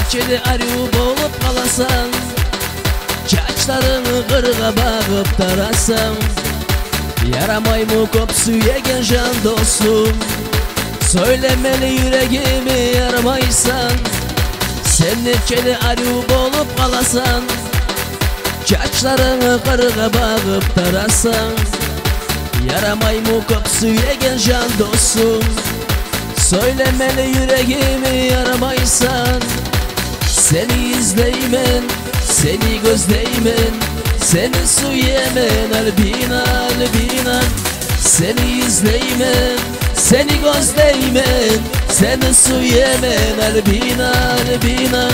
necheli aryu bolup qalasan, çaçlarını qırğa bağıp tarasan, yaramaymı köp suyegen jan dostum, söylemeli yüreğimi yaramaysan. Sen necheli aryu bolup qalasan, çaçlarını qırğa bağıp tarasan, yaramaymı köp suyegen jan dostum, söylemeli yüreğimi yaramaysan. Seni izleymen, seni gözleymen, seni suyemen albina albina. Seni izleymen, seni gözleymen, seni suyemen albina albina.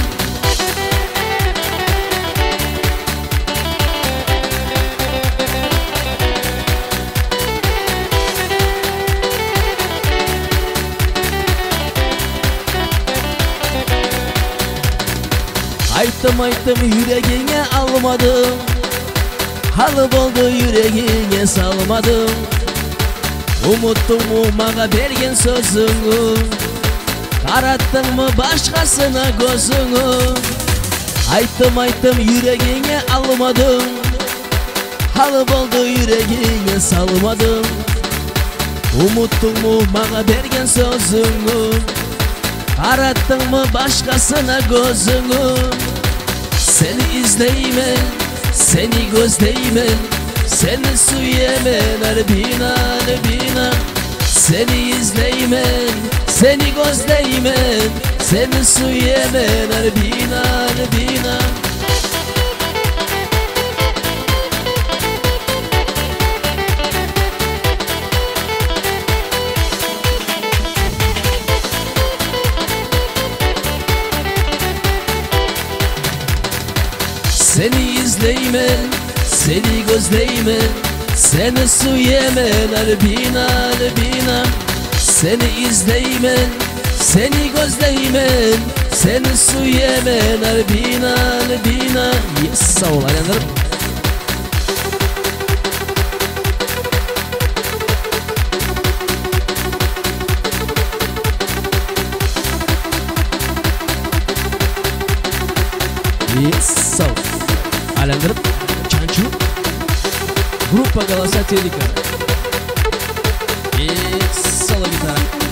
Ayttım yüreğine almadım, halı oldu yüreğine salmadım. Umuttumu bana bergen sözünü, karattın mı başkasına gözünü. Ayttım yüreğine almadım, halı oldu yüreğine salmadım. Umuttumu bana bergen sözünü, karattın mı başkasına gözünü. Seni izleymen, seni gözleymen, seni suyemen albina albina. Seni izleymen, seni gözleymen, seni suyemen albina albina. Seni izleymen, seni gözleymen, seni suyemen albina albina. Seni izleymen, seni gözleymen, seni suyemen albina albina. Yes, sağ ol aylanlarım. Yes, sağ ol. Alandırıp Çançu Gruppa Galasa Telika. Solo gitar.